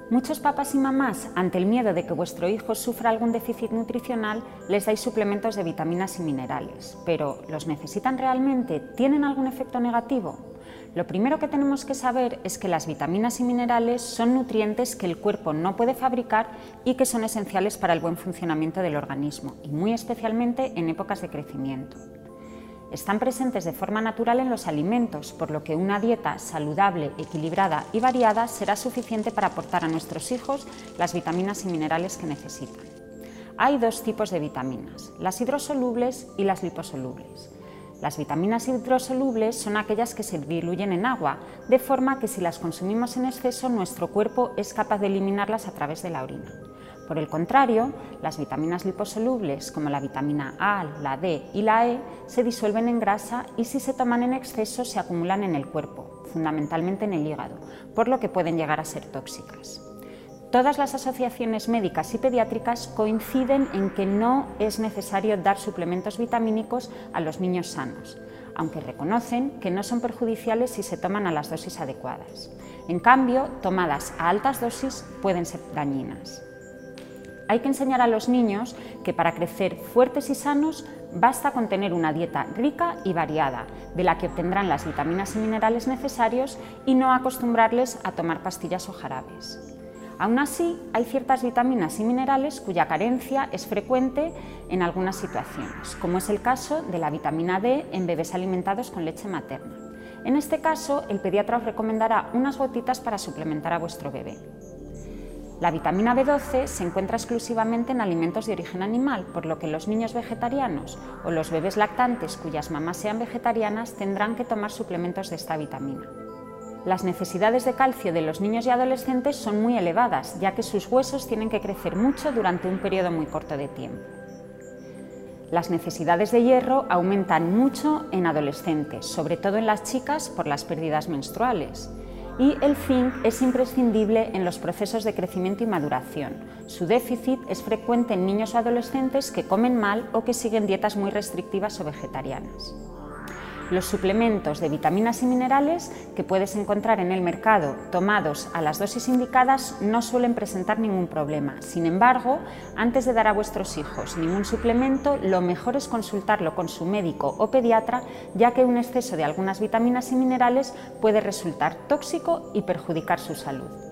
Muchos papás y mamás, ante el miedo de que vuestro hijo sufra algún déficit nutricional, les dais suplementos de vitaminas y minerales. Pero, ¿los necesitan realmente? ¿Tienen algún efecto negativo? Lo primero que tenemos que saber es que las vitaminas y minerales son nutrientes que el cuerpo no puede fabricar y que son esenciales para el buen funcionamiento del organismo, y muy especialmente en épocas de crecimiento. Están presentes de forma natural en los alimentos, por lo que una dieta saludable, equilibrada y variada será suficiente para aportar a nuestros hijos las vitaminas y minerales que necesitan. Hay dos tipos de vitaminas, las hidrosolubles y las liposolubles. Las vitaminas hidrosolubles son aquellas que se diluyen en agua, de forma que si las consumimos en exceso, nuestro cuerpo es capaz de eliminarlas a través de la orina. Por el contrario, las vitaminas liposolubles, como la vitamina A, la D y la E, se disuelven en grasa y si se toman en exceso se acumulan en el cuerpo, fundamentalmente en el hígado, por lo que pueden llegar a ser tóxicas. Todas las asociaciones médicas y pediátricas coinciden en que no es necesario dar suplementos vitamínicos a los niños sanos, aunque reconocen que no son perjudiciales si se toman a las dosis adecuadas. En cambio, tomadas a altas dosis pueden ser dañinas. Hay que enseñar a los niños que para crecer fuertes y sanos basta con tener una dieta rica y variada, de la que obtendrán las vitaminas y minerales necesarios y no acostumbrarles a tomar pastillas o jarabes. Aún así, hay ciertas vitaminas y minerales cuya carencia es frecuente en algunas situaciones, como es el caso de la vitamina D en bebés alimentados con leche materna. En este caso, el pediatra os recomendará unas gotitas para suplementar a vuestro bebé. La vitamina B12 se encuentra exclusivamente en alimentos de origen animal, por lo que los niños vegetarianos o los bebés lactantes cuyas mamás sean vegetarianas tendrán que tomar suplementos de esta vitamina. Las necesidades de calcio de los niños y adolescentes son muy elevadas, ya que sus huesos tienen que crecer mucho durante un periodo muy corto de tiempo. Las necesidades de hierro aumentan mucho en adolescentes, sobre todo en las chicas por las pérdidas menstruales. Y el zinc es imprescindible en los procesos de crecimiento y maduración. Su déficit es frecuente en niños o adolescentes que comen mal o que siguen dietas muy restrictivas o vegetarianas. Los suplementos de vitaminas y minerales que puedes encontrar en el mercado tomados a las dosis indicadas no suelen presentar ningún problema. Sin embargo, antes de dar a vuestros hijos ningún suplemento, lo mejor es consultarlo con su médico o pediatra, ya que un exceso de algunas vitaminas y minerales puede resultar tóxico y perjudicar su salud.